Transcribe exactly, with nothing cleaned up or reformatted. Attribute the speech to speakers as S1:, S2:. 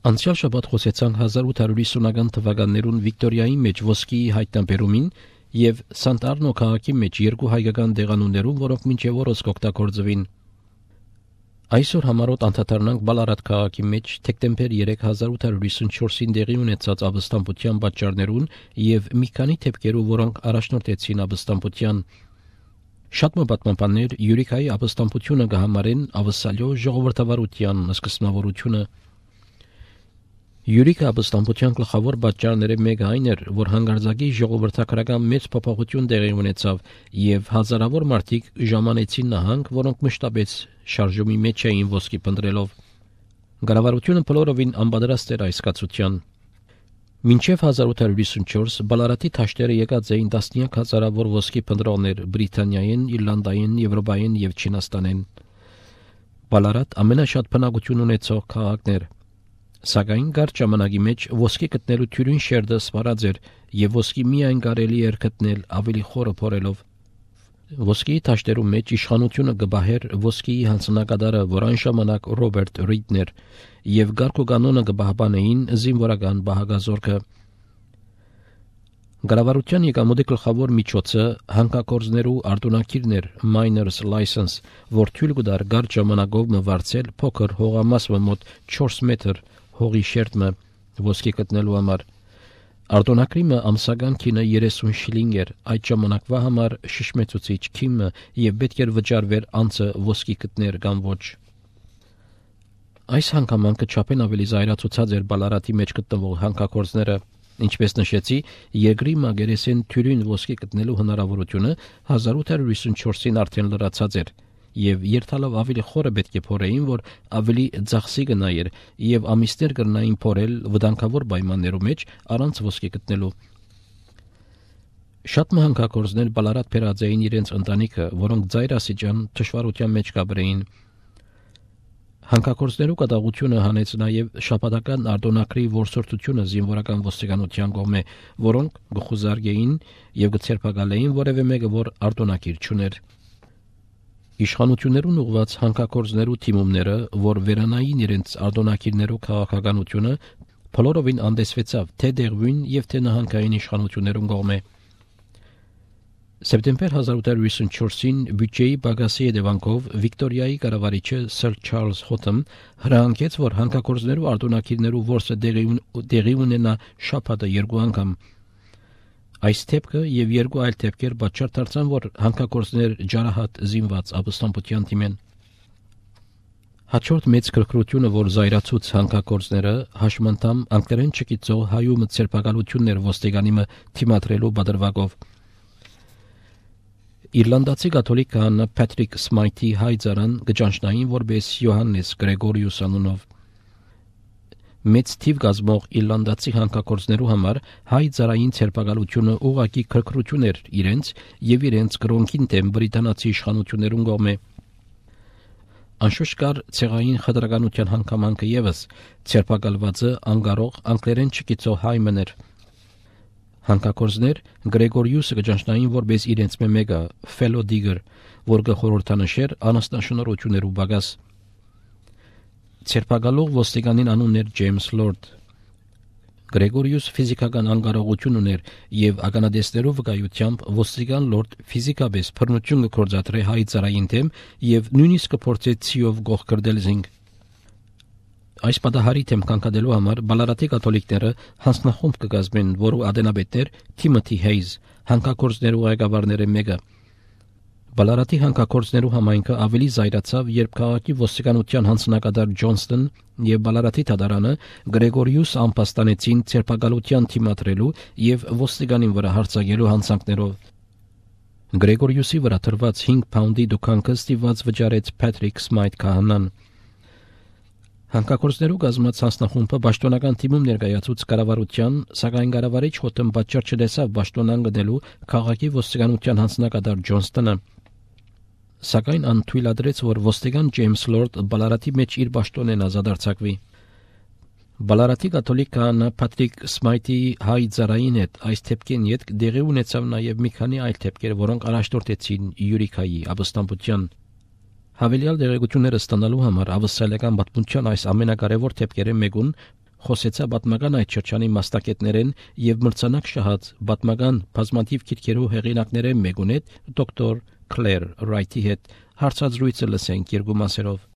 S1: Անցյալ շաբաթ խոսեցանք հազար ութ հարյուր ութսունական թվականներուն Վիկտորիայի մեջ ոսկիի հայտնաբերումին եւ Սանտարնո քաղաքի մեջ երկու հայկական դեղանուններուն, որոնք մինչեւ օրս կօգտագործվին։ Այսօր համարոտ անդադարնանք Բալարատ քաղաքի մեջ դեկտեմբեր երեք հազար ութ հարյուր ութսունչորսին դեղի ունեցած ապստամբության պատճառներուն եւ մի քանի դեպքերու, որոնք առաջնորդեցին ապստամբության։ Շատ մտածմունքներ Յուրիկայի ապստամբությունը կհամարեն ավսալյո ժողովրդավարության սկզբնավորությունը։ Յուրիկա ապստամբության գլխավոր պատճառները մեկը այն էր, որ հանգարձակի ժողովրդական մեծ փոփոխություն տեղի ունեցավ եւ հազարավոր մարդիկ ժամանեցին նահանգ, որոնք մշտապես շարժումի մեջ էին ոսկի փնտրելով։ Գարավարությունը բոլորովին անպատրաստ էր այս կացության։ Մինչև հազար ութ հարյուր ութսունչորս Բալարատի թաշտերը եկած էին տասնյակ հազարավոր ոսկի փնտրողներ Բրիտանիայեն, Իռլանդայեն, Եվրոպայեն եւ Չինաստանեն։ Բալարատ ամենաշատ բնակություն ունեցող քաղաքն էր։ Սակայն կարճ ժամանակի մեջ ոսկի գտնելու թյուրին շերտը սպառած էր եւ ոսկի միայն կարելի էր գտնել ավելի խորը փորելով։ Ոսկիի թաշտերու մեջ իշխանությունը կբահեր ոսկիի հանձնակատարը, որ այն ժամանակ Ռոբերտ Ռիդն էր, եւ գարկու կանոնը կբահբանեին զինվորական բահագազորքը։ Գարավարության եկամուտի գլխավոր միջոցը հանգակորձներու արտոնակիրն էր Miners License, որ թույլ կտար կարճ ժամանակով մվարձել փոքր հողամասը մոտ չորս մետր հողի շերտը ոսկի գտնելու համար։ Արտոնակրիմը ամսական քինը երեսուն շիլինգ էր, այդ ժամանակվա համար շշմեցուցիչ քիմը եւ պետք էր վճարվեր անձը ոսկի գտներ կամ ոչ։ Այս հանգամանքը չափեն ավելի զայրացուցած էր Բալարատի մեջ գտնվող հանգակորձները։ Ինչպես նշեցի, երկրի մագերեսեն թյուրին ոսկի գտնելու հնարավորությունը հազար ութ հարյուր ութսունչորսին արդեն լրացած էր եւ երթալով ավելի խորը պետք է փորեին, որ ավելի ծախսի գնայր եւ ամիսներ կրնային փորել վտանգավոր պայմաններու մեջ առանց ոսկի գտնելու։ Շատ մահանգակորձներ Բալարատ փերած էին իրենց ընտանիքը, որոնք ծայրասիջան դժվարության մեջ կաբրեին։ Հանգակորձներու կատաղությունը հանեց նաև շաբաթական արտոնակրի որսորդությունը զինվորական ոստիկանության կողմէ, որոնք գխուզարգեին եւ գցերպակալեին որևէ մեկը, որ արտոնակիր չուներ։ Իշխանություններուն ուղված հանգակորձներու թիմումները, որ վերանային իրենց արտոնակիրներու քաղաքականությունը, բոլորովին անդեսվեցավ թե դեղվին եւ թե նահանգային իշխանություններուն կողմէ։ Սեպտեմբեր հազար ութ հարյուր ութսունչորսին բյուջեի բագասի հետևանքով Վիկտորիայի կառավարիչը Սըր Չարլզ Հոթըմ հրահանգեց, որ հանգակորձներու արտոնակիրներու որսը տեղի ունենա շաբաթը երկու անգամ։ Այս դեպքը եւ երկու այլ դեպքեր պատճառ դարձան, որ հանգակորձներ ջարահատ զինված ապստամբության թիմեն։ Հաջորդ մեծ քրքրությունը, որ զայրացուց հանգակորձները հաշմանդամ անգլերեն չգիտող հայու մտցերպակալություններ ոստիկանիմը թիմադրելու բادرվագով։ Իռլանդացի կաթոլիկ քահանա Փաթրիկ Սմայթի հայձարան գճանշնային որպես Յոհաննես Գրեգորիուս անունով։ Մեծ թիվ գազմող իռլանդացի հանգակորձներու համար հայ ծառային ցերպակալությունը ուղակի քրքրություն էր իրենց եւ իրենց կրոնքին դեմ բրիտանացի իշխանություններուն կողմէ։ Անշուշտ կար ցեղային խտրականության հանգամանքը եւս, ցերպակալվածը անկարող անգլերեն չգիտող հայ մներ։ Հանգակորձներ Գրեգորիուսը գճանշնային որպես իրենց մեկը Fellow Digger, որ գխորհրդանշեր անաստաշնորհություններու բագաս։ Ցերպակալող ոստիկանին անունն էր Ջեյմս Լորդ։ Գրեգորիուս ֆիզիկական անկարողություն ուներ եւ ականադեսներու վկայությամբ ոստիկան Լորդ ֆիզիկապես բռնություն կգործադրե հայ ծառային դեմ եւ նույնիսկ կփորձե ցիով գողկրդել զինք։ Այս պատահարի դեմ կանգնելու համար Բալարատի կաթոլիկները հանձնախումբ կկազմեն, որու ադենաբետներ Թիմոթի Հեյզ, հանգակորձներու ղեկավարները մեկը։ Բալարատի հանգակորձներու համայնքը ավելի զայրացավ, երբ քաղաքի ոստիկանության հանձնակատար Ջոնստոն եւ Բալարատի դատարանը Գրեգորիուս անպաստանեցին ցերպակալության թիմադրելու եւ ոստիկանին վրա հարձակելու հանցանքներով։ Գրեգորիուսի վրա տրված հինգ փաունդի դուքանքը ստիված վճարեց Փաթրիկ Սմայթ քահանան։ Հանգակորձներու գազմած հանձնախումբը պաշտոնական թիմում ներկայացուց կառավարության, սակայն կառավարիչ Հոթըմ պատճառ չտեսավ պաշտոնան գնելու քաղաքի ոստիկանության հանձնակատար Ջոնստոնը։ Սակայն ան թույլատրեց, որ ոստիկան Ջեյմս Լորդ Բալարատի մեջ իր պաշտոնեն ազատարձակվի։ Բալարատի կաթոլիկ քահանա Փաթրիկ Սմայթի հայ ծառային հետ այս դեպքին յետ դեղի ունեցավ նաև մի քանի այլ դեպքեր, որոնք առաջնորդեցին Յուրիկայի ապստամբության։ Հավելյալ դեղեցությունները ստանալու համար ավստրալիական պատմության այս ամենակարևոր դեպքերի մեկուն խոսեցա պատմական այդ շրջանի մասնակիցներեն եւ մրցանակ շահած պատմական բազմաթիվ քիրքերու հեղինակներեն մեկունետ դոկտոր Claire Wright-ի հետ հարցազրույցը լսենք երկու մասերով։